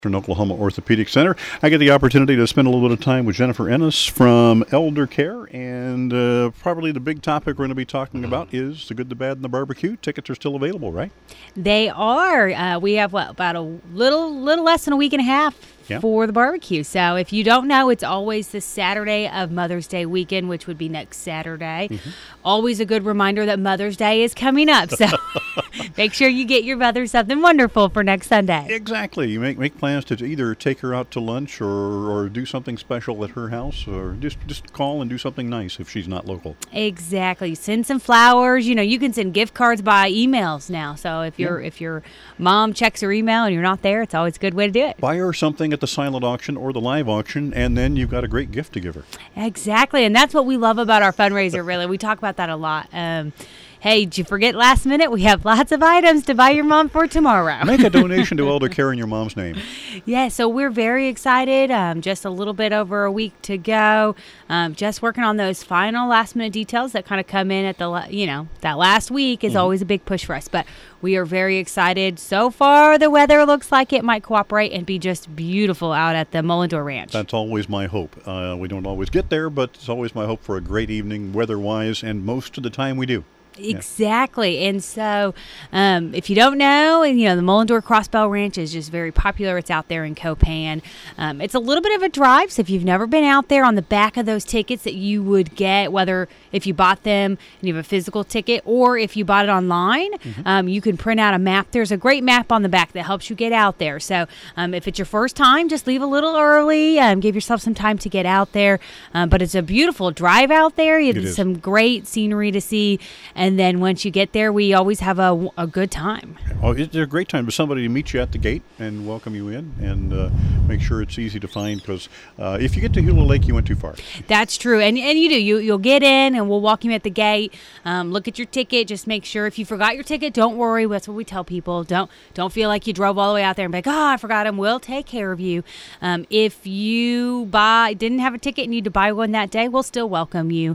In Oklahoma Orthopedic Center. I get the opportunity to spend a little bit of time with Jennifer Ennis from Elder Care, and probably the big topic we're going to be talking about is the good, the bad, and the barbecue. Tickets are still available, right? They are. We have about a little less than a week and a half for the barbecue. So if you don't know, it's always the Saturday of Mother's Day weekend, which would be next Saturday. Mm-hmm. Always a good reminder that Mother's Day is coming up. So make sure you get your mother something wonderful for next Sunday. Exactly. You make plans to either take her out to lunch or do something special at her house, or just call and do something nice if she's not local. Exactly. Send some flowers. You know, you can send gift cards by emails now. So if your mom checks her email and you're not there, it's always a good way to do it. Buy her something at the silent auction or the live auction, and then you've got a great gift to give her. Exactly. And that's what we love about our fundraiser, really. We talk about that a lot. Hey, did you forget last minute? We have lots of items to buy your mom for tomorrow. Make a donation to Elder Care in your mom's name. Yeah, so we're very excited. Just a little bit over a week to go. Just working on those final last minute details that kind of come in at that last week is always a big push for us. But we are very excited. So far, the weather looks like it might cooperate and be just beautiful out at the Mullendore Ranch. That's always my hope. We don't always get there, but it's always my hope for a great evening weather-wise, and most of the time we do. Exactly. And so if you don't know, the Mullendore Crossbell Ranch is just very popular. It's out there in Copan. It's a little bit of a drive, so if you've never been out there, on the back of those tickets that you would get, whether if you bought them and you have a physical ticket or if you bought it online, you can print out a map. There's a great map on the back that helps you get out there. So if it's your first time, just leave a little early. Give yourself some time to get out there. But it's a beautiful drive out there. It's some great scenery to see. And then once you get there, we always have a good time. Oh, it's a great time for somebody to meet you at the gate and welcome you in, and make sure it's easy to find, because if you get to Hula Lake, you went too far. That's true. And you do. You'll get in, and we'll walk you at the gate. Look at your ticket. Just make sure. If you forgot your ticket, don't worry. That's what we tell people. Don't feel like you drove all the way out there and be like, I forgot him. We'll take care of you. If you didn't have a ticket and need to buy one that day, we'll still welcome you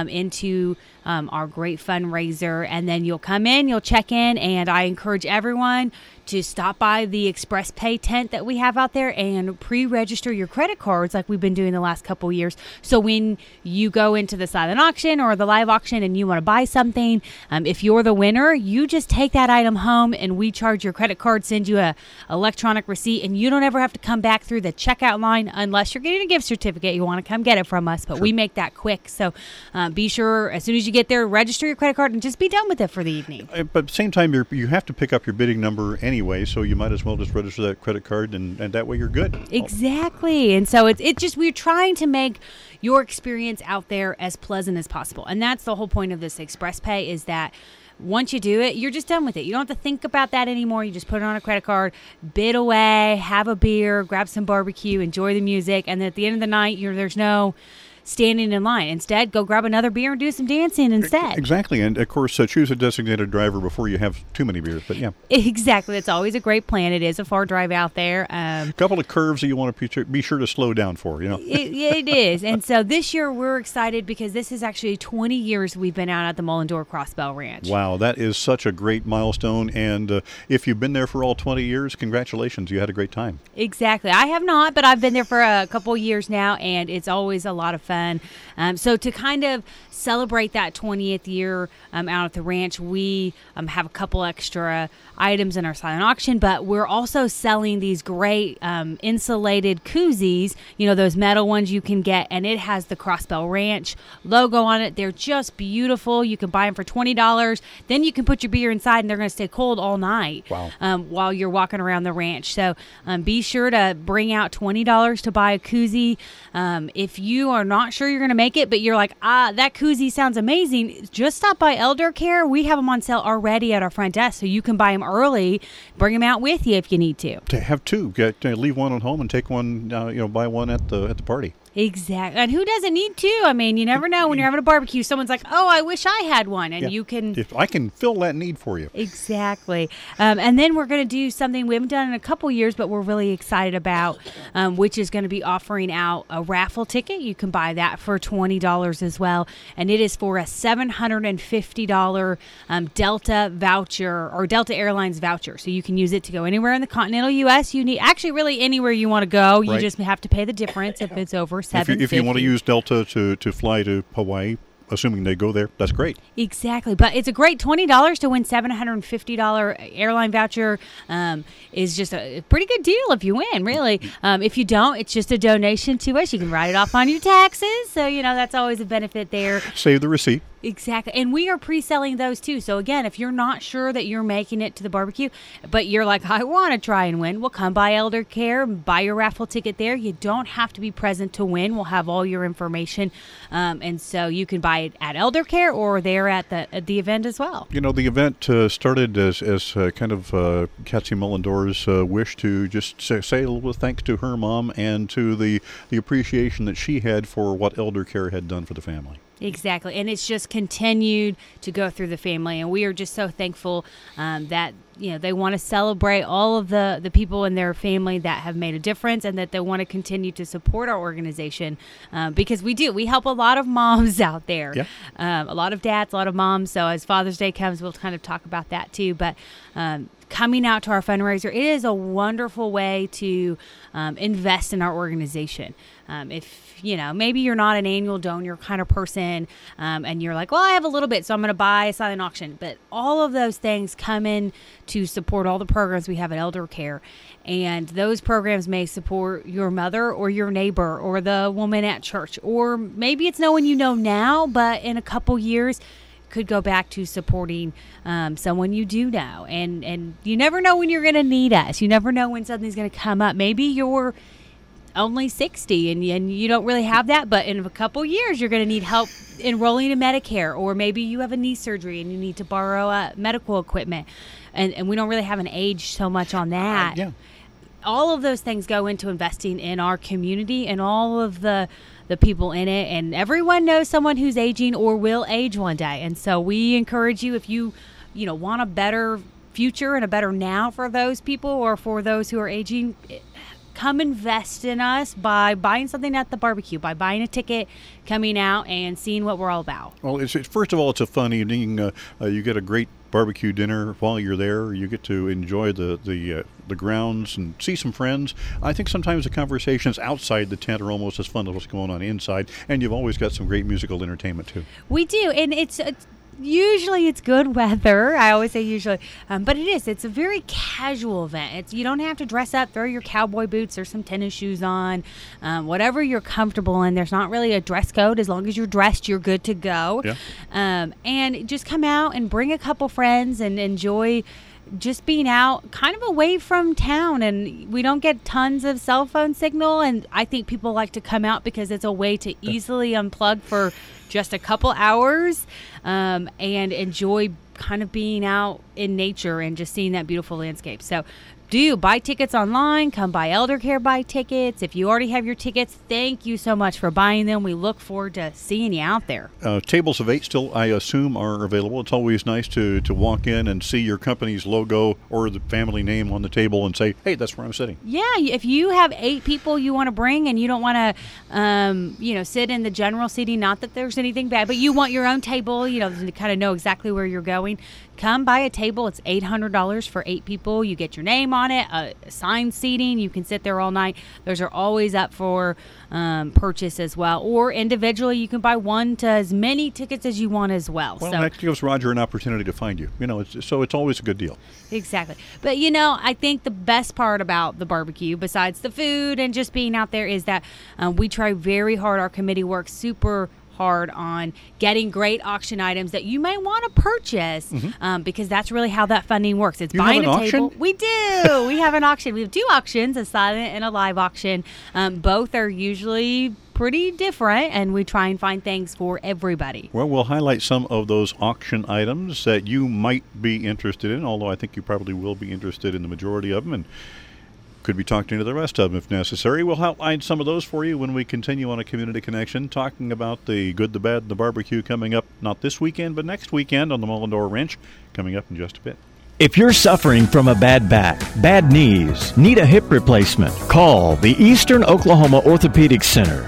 into our great fundraiser. And then you'll come in, you'll check in, and I encourage everyone to stop by the Express Pay tent that we have out there and pre-register your credit cards like we've been doing the last couple of years. So when you go into the silent auction or the live auction and you want to buy something, if you're the winner, you just take that item home and we charge your credit card, send you a electronic receipt, and you don't ever have to come back through the checkout line unless you're getting a gift certificate. You want to come get it from us, but we make that quick. So be sure as soon as you get there, register your credit card and just be done with it for the evening. But at the same time, you have to pick up your bidding number anyway, so you might as well just register that credit card, and that way you're good. Exactly. And so it's just, we're trying to make your experience out there as pleasant as possible. And that's the whole point of this Express Pay, is that once you do it, you're just done with it. You don't have to think about that anymore. You just put it on a credit card, bid away, have a beer, grab some barbecue, enjoy the music, and then at the end of the night, there's no standing in line. Instead, go grab another beer and do some dancing instead. Exactly. And of course, choose a designated driver before you have too many beers. But yeah. Exactly. That's always a great plan. It is a far drive out there. A couple of curves that you want to be sure to slow down for, It is. And so this year we're excited because this is actually 20 years we've been out at the Mullendore Crossbell Ranch. Wow, that is such a great milestone. And if you've been there for all 20 years, congratulations. You had a great time. Exactly. I have not, but I've been there for a couple of years now, and it's always a lot of fun. So to kind of celebrate that 20th year out at the ranch, we have a couple extra items in our silent auction, but we're also selling these great insulated koozies, those metal ones you can get, and it has the Crossbell Ranch logo on it. They're just beautiful. You can buy them for $20. Then you can put your beer inside, and they're going to stay cold all night. Wow. While you're walking around the ranch. So be sure to bring out $20 to buy a koozie. If you are not sure you're going to make it, but you're like, that koozie sounds amazing, just stop by Elder Care. We have them on sale already at our front desk, so you can buy them early, bring them out with you if you need to. To have two, leave one at home and take one, buy one at the party. Exactly. And who doesn't need two? I mean, you never know when you're having a barbecue. Someone's like, oh, I wish I had one. And you can. If I can fill that need for you. Exactly. And then we're going to do something we haven't done in a couple years, but we're really excited about, which is going to be offering out a raffle ticket. You can buy that for $20 as well. And it is for a $750 Delta voucher or Delta Airlines voucher. So you can use it to go anywhere in the continental U.S. You need actually really anywhere you want to go. You just have to pay the difference if it's over $750. If you want to use Delta to fly to Hawaii, assuming they go there, that's great. Exactly. But it's a great $20 to win $750 airline voucher is just a pretty good deal if you win, really. If you don't, it's just a donation to us. You can write it off on your taxes. So, that's always a benefit there. Save the receipt. Exactly. And we are pre-selling those too. So again, if you're not sure that you're making it to the barbecue, but you're like, I want to try and win, well, come by Elder Care, buy your raffle ticket there. You don't have to be present to win. We'll have all your information. And so you can buy it at Elder Care or there at the event as well. The event started as kind of Kathy Mullendor's wish to just say a little thanks to her mom and to the appreciation that she had for what Elder Care had done for the family. Exactly. And it's just continued to go through the family. And we are just so thankful that, they want to celebrate all of the people in their family that have made a difference and that they want to continue to support our organization because we do. We help a lot of moms out there, a lot of dads, a lot of moms. So as Father's Day comes, we'll kind of talk about that too. But coming out to our fundraiser, it is a wonderful way to invest in our organization. If maybe you're not an annual donor kind of person and you're like, well, I have a little bit, so I'm going to buy a silent auction. But all of those things come in to support all the programs we have at Elder Care. And those programs may support your mother or your neighbor or the woman at church. Or maybe it's no one you know now, but in a couple years, could go back to supporting someone you do know. And you never know when you're going to need us. You never know when something's going to come up. Maybe you're only 60 and you don't really have that, but in a couple years you're going to need help enrolling in Medicare, or maybe you have a knee surgery and you need to borrow medical equipment, and we don't really have an age so much on that. All of those things go into investing in our community and all of the people in it, and everyone knows someone who's aging or will age one day. And so we encourage you, if you want a better future and a better now for those people or for those who are aging, come invest in us by buying something at the barbecue, by buying a ticket, coming out and seeing what we're all about. Well, first of all, it's a fun evening. You get a great barbecue dinner while you're there. You get to enjoy the grounds and see some friends. I think sometimes the conversations outside the tent are almost as fun as what's going on inside, and you've always got some great musical entertainment too. We do, and it's usually it's good weather. I always say usually, but it's a very casual event. You don't have to dress up, throw your cowboy boots or some tennis shoes on, whatever you're comfortable in. There's not really a dress code. As long as you're dressed, you're good to go. And just come out and bring a couple friends and enjoy just being out kind of away from town. And we don't get tons of cell phone signal, and I think people like to come out because it's a way to easily unplug for just a couple hours and enjoy kind of being out in nature and just seeing that beautiful landscape. So do buy tickets online. Come by Elder Care, buy tickets. If you already have your tickets, thank you so much for buying them. We look forward to seeing you out there. Tables of 8 still, I assume, are available. It's always nice to walk in and see your company's logo or the family name on the table and say, hey, that's where I'm sitting. Yeah, if you have 8 people you want to bring and you don't want to, sit in the general seating, not that there's anything bad, but you want your own table, to kind of know exactly where you're going, come buy a table. It's $800 for 8 people. You get your name on it, assigned seating. You can sit there all night. Those are always up for purchase as well. Or individually, you can buy one to as many tickets as you want as well. Well, that gives Roger an opportunity to find you. So it's always a good deal. Exactly. But, I think the best part about the barbecue, besides the food and just being out there, is that we try very hard. Our committee works super hard on getting great auction items that you may want to purchase because that's really how that funding works. It's buying a table. We do. We have an auction. We have 2 auctions, a silent and a live auction. Both are usually pretty different, and we try and find things for everybody. Well, we'll highlight some of those auction items that you might be interested in, although I think you probably will be interested in the majority of them. And could be talking to the rest of them if necessary. We'll outline some of those for you when we continue on A Community Connection, talking about the good, the bad, and the barbecue coming up not this weekend, but next weekend on the Mullendore Ranch, coming up in just a bit. If you're suffering from a bad back, bad knees, need a hip replacement, call the Eastern Oklahoma Orthopedic Center,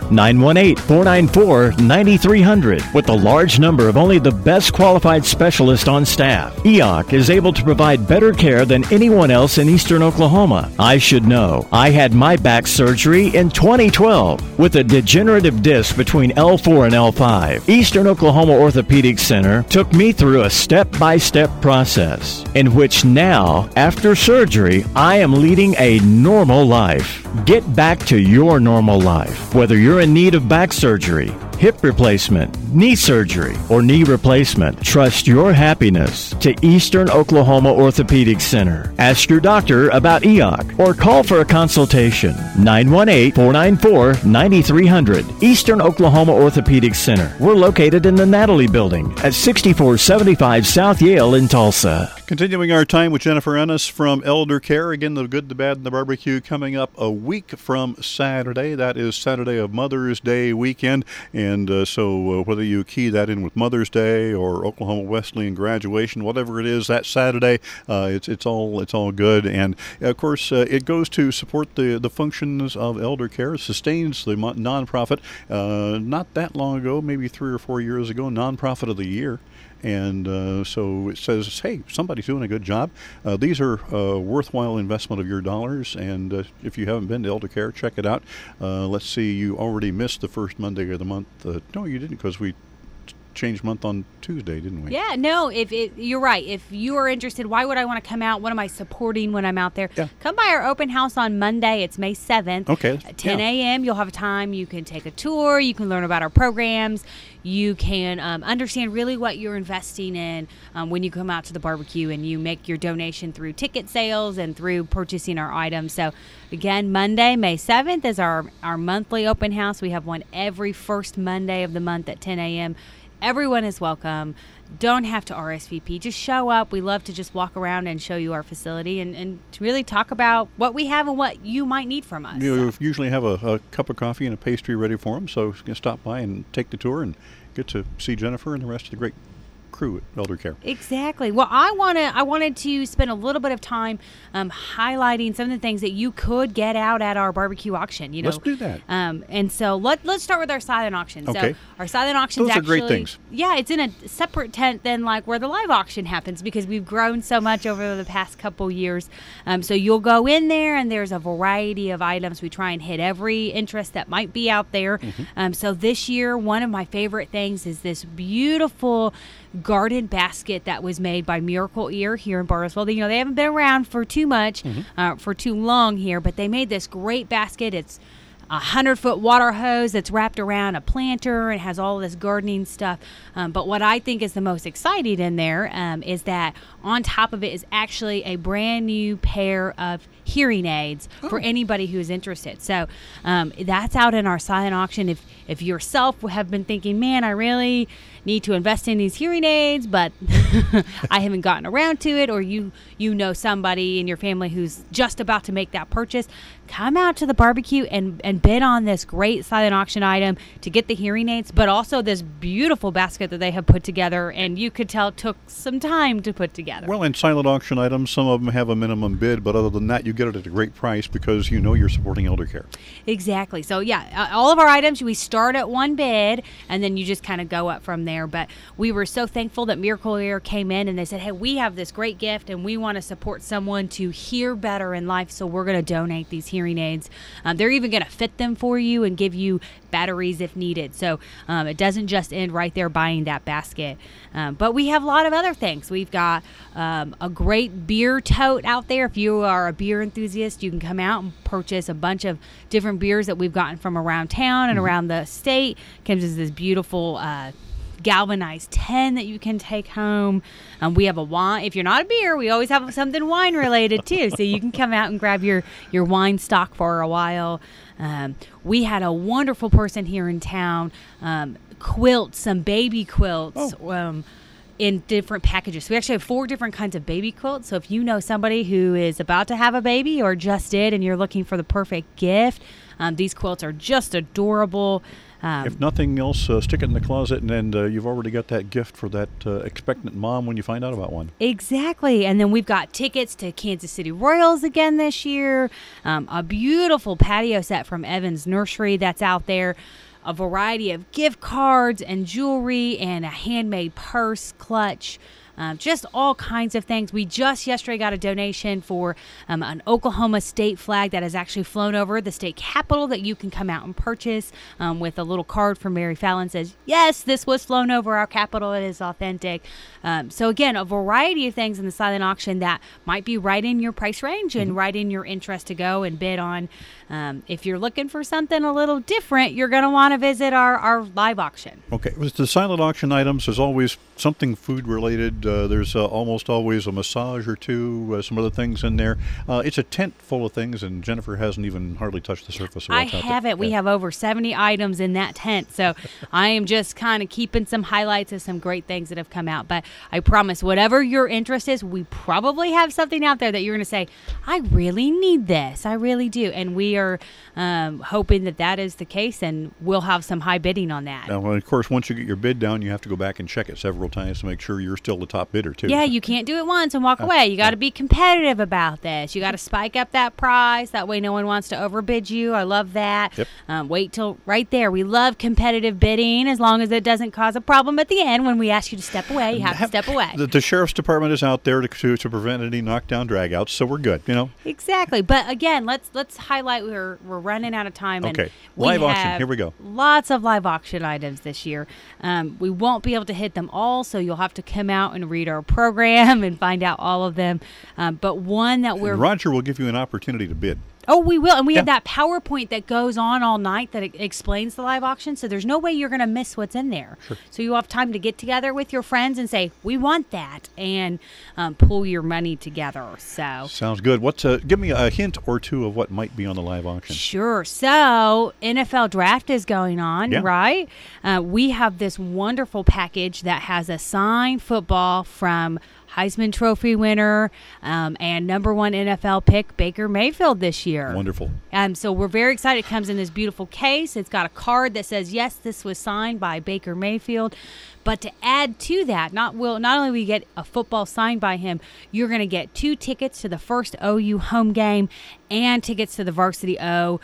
918-494-9300. With a large number of only the best qualified specialists on staff, EOC is able to provide better care than anyone else in Eastern Oklahoma. I should know. I had my back surgery in 2012 with a degenerative disc between L4 and L5. Eastern Oklahoma Orthopedic Center took me through a step-by-step process in which now, after surgery, I am leading a normal life. Get back to your normal life. Whether you're in need of back surgery, hip replacement, knee surgery, or knee replacement, trust your happiness to Eastern Oklahoma Orthopedic Center. Ask your doctor about EOC or call for a consultation. 918-494-9300. Eastern Oklahoma Orthopedic Center. We're located in the Natalie Building at 6475 South Yale in Tulsa. Continuing our time with Jennifer Ennis from Elder Care. Again, the good, the bad, and the barbecue coming up a week from Saturday. That is Saturday of Mother's Day weekend. And so whether you key that in with Mother's Day or Oklahoma Wesleyan graduation, whatever it is, that Saturday, it's all good. And, of course, it goes to support the functions of Elder Care. It sustains the nonprofit. Not that long ago, maybe 3 or 4 years ago, Nonprofit of the Year. And so it says, hey, somebody's doing a good job. These are a worthwhile investment of your dollars. And if you haven't been to Elder Care, check it out. Let's see, you already missed the first Monday of the month. No, you didn't, because we changed month on Tuesday, didn't we? Yeah, no, you're right. If you are interested, why would I want to come out? What am I supporting when I'm out there? Yeah. Come by our open house on Monday. It's May 7th. Okay. At 10 a.m. You'll have time. You can take a tour. You can learn about our programs. You can understand really what you're investing in when you come out to the barbecue, and you make your donation through ticket sales and through purchasing our items. So, again, Monday, May 7th is our monthly open house. We have one every first Monday of the month at 10 a.m. Everyone is welcome. Don't have to RSVP. Just show up. We love to just walk around and show you our facility and to really talk about what we have and what you might need from us. You usually have a cup of coffee and a pastry ready for them, so you can stop by and take the tour and get to see Jennifer and the rest of the great crew at Elder Care. Exactly. Well, I wanted to spend a little bit of time highlighting some of the things that you could get out at our barbecue auction. Let's do that. And so let's start with our silent auction. Okay. So our silent auction is actually, those are great things. Yeah, it's in a separate tent than like where the live auction happens, because we've grown so much over the past couple years. So you'll go in there and there's a variety of items. We try and hit every interest that might be out there. Mm-hmm. So this year, one of my favorite things is this beautiful garden basket that was made by Miracle Ear here in Burrisville. They haven't been around for too much, for too long here, but they made this great basket. It's a 100-foot water hose that's wrapped around a planter and has all this gardening stuff. But what I think is the most exciting in there is that on top of it is actually a brand new pair of hearing aids for anybody who's interested. So that's out in our silent auction. If yourself have been thinking, man, I really need to invest in these hearing aids, but I haven't gotten around to it, or you know somebody in your family who's just about to make that purchase, come out to the barbecue and bid on this great silent auction item to get the hearing aids, but also this beautiful basket that they have put together, and you could tell it took some time to put together. Well, in silent auction items, some of them have a minimum bid, but other than that, you get it at a great price because you know you're supporting Elder Care. Exactly. So, yeah, all of our items, we start at one bid, and then you just kind of go up from there. But we were so thankful that Miracle Ear came in and they said, hey, we have this great gift, and we want to support someone to hear better in life, so we're going to donate these hearing aids. They're even going to fit them for you and give you batteries if needed. So it doesn't just end right there buying that basket. But we have a lot of other things. We've got a great beer tote out there. If you are a beer enthusiast, you can come out and purchase a bunch of different beers that we've gotten from around town and around the state. Comes as this beautiful galvanized tin that you can take home. We have a wine. If you're not a beer, we always have something wine related too. So you can come out and grab your wine stock for a while. We had a wonderful person here in town quilt some baby quilts. in different packages. So we actually have 4 different kinds of baby quilts. So if you know somebody who is about to have a baby or just did and you're looking for the perfect gift, these quilts are just adorable. If nothing else, stick it in the closet, and then you've already got that gift for that expectant mom when you find out about one. Exactly. And then we've got tickets to Kansas City Royals again this year, a beautiful patio set from Evans Nursery that's out there, a variety of gift cards and jewelry and a handmade purse, clutch, just all kinds of things. We just yesterday got a donation for an Oklahoma state flag that has actually flown over the state capitol that you can come out and purchase with a little card from Mary Fallon says, yes, this was flown over our capitol. It is authentic. So again, a variety of things in the silent auction that might be right in your price range and right in your interest to go and bid on. If you're looking for something a little different, you're going to want to visit our live auction. Okay, with the silent auction items, there's always something food related. There's almost always a massage or two, some other things in there. It's a tent full of things, and Jennifer hasn't even hardly touched the surface of I what's out there. haven't. We have over 70 items in that tent, so I am just kind of keeping some highlights of some great things that have come out. But I promise, whatever your interest is, we probably have something out there that you're going to say, I really need this. I really do. And we are hoping that is the case, and we'll have some high bidding on that. Now, of course, once you get your bid down, you have to go back and check it several times to make sure you're still the top bidder, too. Yeah, you can't do it once and walk away. You got to be competitive about this. You got to spike up that price. That way no one wants to overbid you. I love that. Yep. Wait till right there. We love competitive bidding as long as it doesn't cause a problem at the end. When we ask you to step away, you have to step away. The sheriff's department is out there to prevent any knockdown dragouts, so we're good, Exactly. But again, let's highlight we're running out of time. Okay. And we Live auction. have Here we go. Lots of live auction items this year. We won't be able to hit them all, so you'll have to come out and read our program and find out all of them. But one that we're... Roger will give you an opportunity to bid. Oh, we will. And we have that PowerPoint that goes on all night that explains the live auction. So there's no way you're going to miss what's in there. Sure. So you'll have time to get together with your friends and say, we want that, and pull your money together. So sounds good. Give me a hint or two of what might be on the live auction. Sure. So NFL draft is going on, right? We have this wonderful package that has a signed football from Heisman Trophy winner and #1 NFL pick Baker Mayfield this year. Wonderful. So we're very excited. It comes in this beautiful case. It's got a card that says, yes, this was signed by Baker Mayfield. But to add to that, not only will you get a football signed by him, you're going to get 2 tickets to the first OU home game and tickets to the Varsity O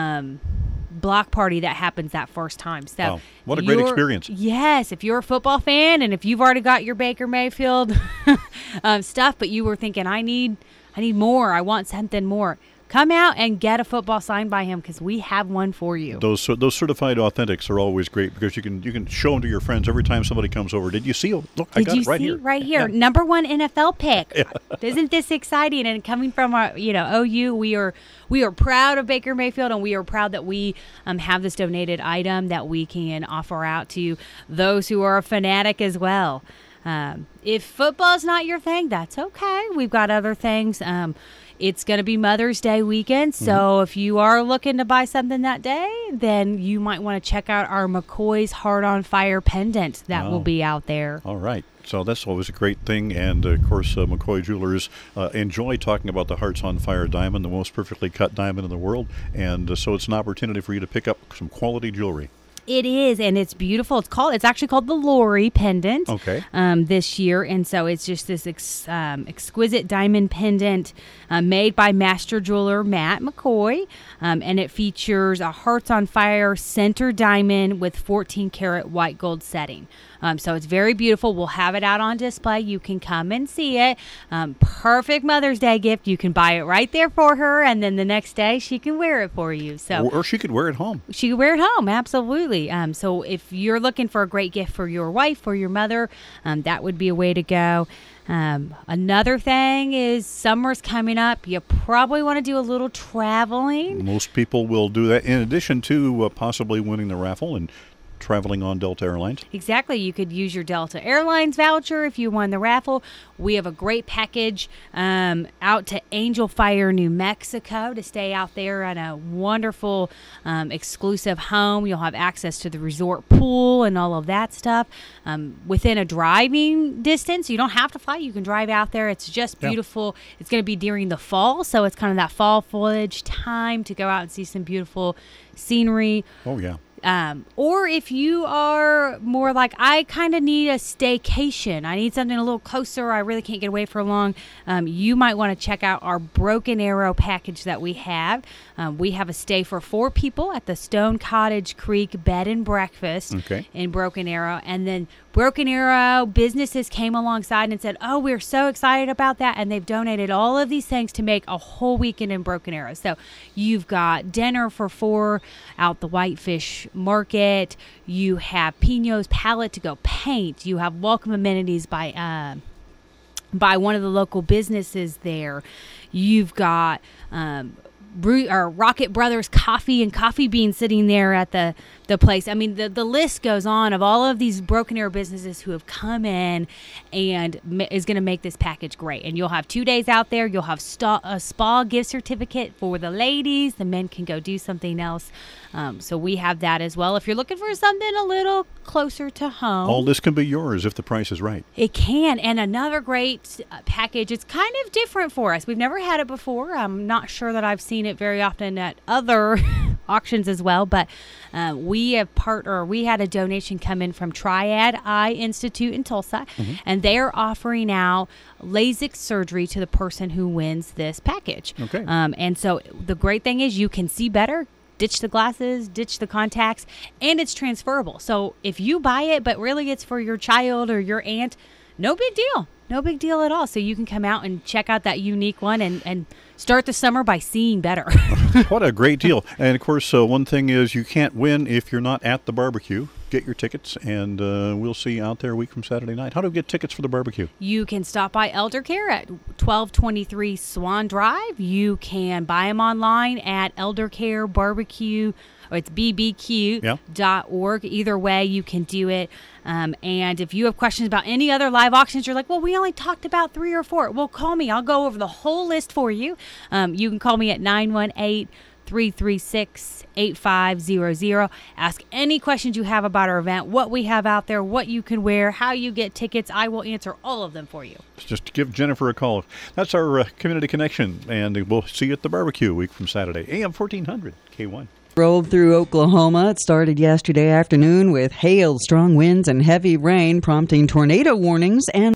block party that happens that first time. So wow. What a great experience. Yes, if you're a football fan and if you've already got your Baker Mayfield stuff, but you were thinking, I need more, I want something more, come out and get a football signed by him because we have one for you. Those certified authentics are always great because you can show them to your friends every time somebody comes over. Did you see? Look, I got it right here. Right here, #1 NFL pick. Isn't this exciting? And coming from our, OU, we are proud of Baker Mayfield, and we are proud that we have this donated item that we can offer out to those who are a fanatic as well. If football's not your thing, that's okay. We've got other things. It's going to be Mother's Day weekend, so if you are looking to buy something that day, then you might want to check out our McCoy's Heart on Fire pendant that will be out there. All right. So that's always a great thing, and of course McCoy Jewelers enjoy talking about the Hearts on Fire diamond, the most perfectly cut diamond in the world, and so it's an opportunity for you to pick up some quality jewelry. It is, and it's beautiful. It's actually called the Lori pendant. Okay. This year, and so it's just this exquisite diamond pendant made by master jeweler Matt McCoy, and it features a Hearts on Fire center diamond with 14 karat white gold setting. So it's very beautiful. We'll have it out on display. You can come and see it. Perfect Mother's Day gift. You can buy it right there for her, and then the next day she can wear it for you. So or she could wear it home. She could wear it home, absolutely. So if you're looking for a great gift for your wife or your mother, that would be a way to go. Another thing is summer's coming up. You probably want to do a little traveling. Most people will do that in addition to possibly winning the raffle and traveling on Delta Airlines. Exactly. You could use your Delta Airlines voucher if you won the raffle. We have a great package out to Angel Fire, New Mexico, to stay out there in a wonderful exclusive home. You'll have access to the resort pool and all of that stuff within a driving distance. You don't have to fly. You can drive out there. It's just beautiful. It's going to be during the fall, so it's kind of that fall foliage time to go out and see some beautiful scenery. Oh, yeah. Or if you are more like, I kind of need a staycation, I need something a little closer, I really can't get away for long, you might want to check out our Broken Arrow package that we have. We have a stay for 4 people at the Stone Cottage Creek Bed and Breakfast in Broken Arrow. And then Broken Arrow businesses came alongside and said, oh, we're so excited about that. And they've donated all of these things to make a whole weekend in Broken Arrow. So you've got dinner for 4 out the Whitefish Market. You have Pino's Palette to go paint. You have welcome amenities by one of the local businesses there. You've got Rocket Brothers Coffee and Coffee Bean sitting there at the place. I mean, the list goes on of all of these Broken Arrow businesses who have come in and is going to make this package great. And you'll have 2 days out there. You'll have a spa gift certificate for the ladies. The men can go do something else. So we have that as well. If you're looking for something a little closer to home, all this can be yours if the price is right. It can. And another great package. It's kind of different for us. We've never had it before. I'm not sure that I've seen it very often at other auctions as well, but we had a donation come in from Triad Eye Institute in Tulsa, and they're offering out LASIK surgery to the person who wins this package. Okay. And so the great thing is you can see better, ditch the glasses, ditch the contacts, and it's transferable. So if you buy it, but really it's for your child or your aunt, no big deal. No big deal at all. So you can come out and check out that unique one and start the summer by seeing better. What a great deal. And, of course, one thing is you can't win if you're not at the barbecue. Get your tickets, and we'll see you out there a week from Saturday night. How do we get tickets for the barbecue? You can stop by Elder Care at 1223 Swan Drive. You can buy them online at Elder Care Barbecue, or it's bbq.org. Either way, you can do it. And if you have questions about any other live auctions, you're like, well, we only talked about 3 or 4. Well, call me. I'll go over the whole list for you. You can call me at 918-336-8500. Ask any questions you have about our event, what we have out there, what you can wear, how you get tickets. I will answer all of them for you. Just give Jennifer a call. That's our Community Connection, and we'll see you at the barbecue a week from Saturday. AM 1400, K1. Rolled through Oklahoma. It started yesterday afternoon with hail, strong winds, and heavy rain, prompting tornado warnings and